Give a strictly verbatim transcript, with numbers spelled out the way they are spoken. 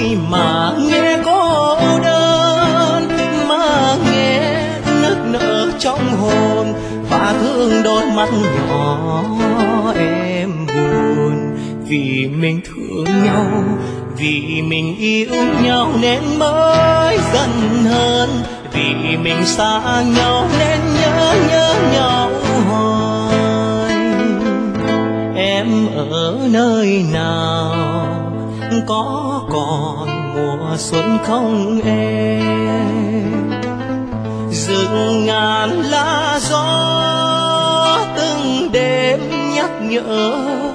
mà nghe cô đơn, mà nghe nức nở trong hồn và thương đôi mắt nhỏ em buồn. Vì mình thương nhau, vì mình yêu nhau nên mới giận hơn, vì mình xa nhau nên nhớ nhớ nhau hoài. Em ở nơi nào, có còn mùa xuân không em? Rừng ngàn lá gió từng đêm nhắc nhở